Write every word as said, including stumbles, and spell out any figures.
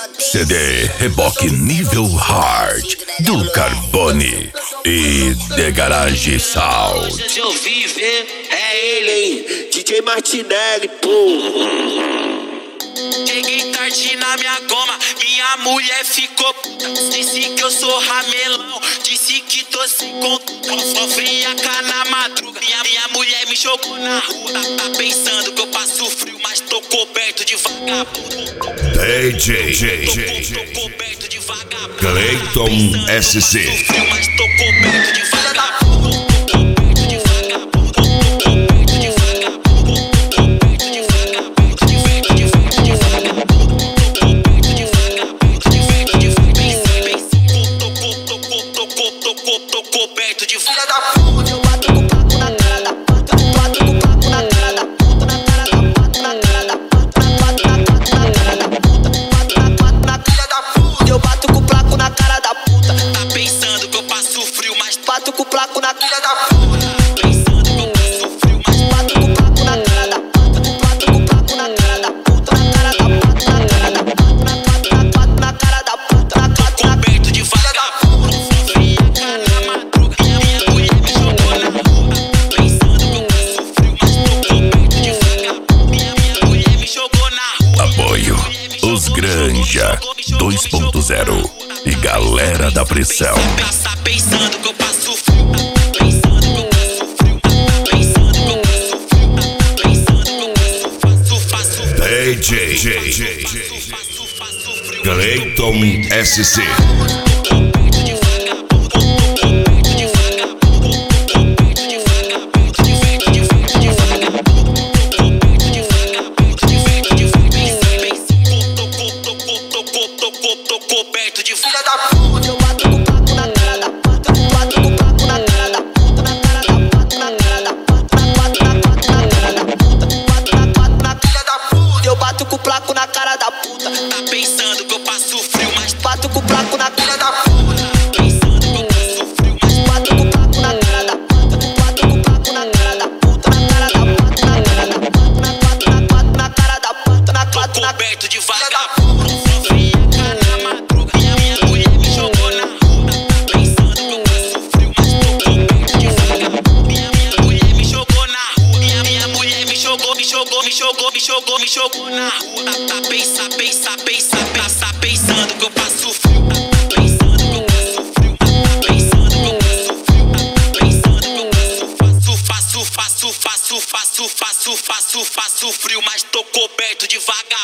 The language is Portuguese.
C D Reboque Nível Hard do Carbone e The Garage Sound. Se eu viver, é ele, hein? D J Martinelli, pô. Cheguei tarde na minha goma, minha mulher ficou puta. Disse que eu sou ramelão, disse que tô sem conta. Só friaca na madruga, minha, minha mulher me jogou na rua. Tá, tá pensando que eu passo frio, mas tô coberto de vagabundo. D J Tô coberto de vagabundo. Clayton S C. Frio, mas tô coberto de vagabundo. Tô coberto de filha da puta. Eu bato com o papo na cara da puta. Bato com o papo na cara da puta. Na cara da puta, na cara da puta. Bato na cara da puta. Bato na quatro na filha da puta. Eu bato com o placo na cara da puta. Tá pensando que eu passo frio, mas bato com o placo na filha da puta. Tá pensando que eu passo frio, mas bato com o placo na cara da puta. Bato com o placo na cara da puta. Na cara da puta, na cara da puta. Na quatro na quatro na cara da puta. Na quatro coberto de filha da puta. Apoio Os Granja dois ponto zero e Galera da Pressão. Tá pensando que eu passo frio. Tá pensando que eu passo frio. Tá pensando que eu passo frio. Tá pensando que eu passo faço faço D J Clayton S C. Tô coberto de filha da puta. Eu bato com o papo na cara da puta. Bato com o papo na cara da puta. Na cara da puta, na cara da puta. Na quatro na quatro na cara da puta. Bato na quatro na filha da puta. Eu bato com o placo na cara da puta. Tá pensando que eu passo frio, mas bato com o placo na filha da puta. Tá pensando que eu passo frio, mas bato com o placo na cara da puta. Bato com o placo na cara da puta. Na cara da puta, na cara da puta. Na quatro na quatro na cara da puta. Na quatro na coberto de vagabundo. Me jogou, me jogou, me jogou na rua. Tá, tá pensa, pensa, pensa, pensa, pensando que eu passo frio. Tá pensando que eu passo frio. Tá pensando que eu passo frio. Tá pensando que eu passo faço, faço, faço, faço, faço, faço, faço, faço frio, mas tô coberto de vaga.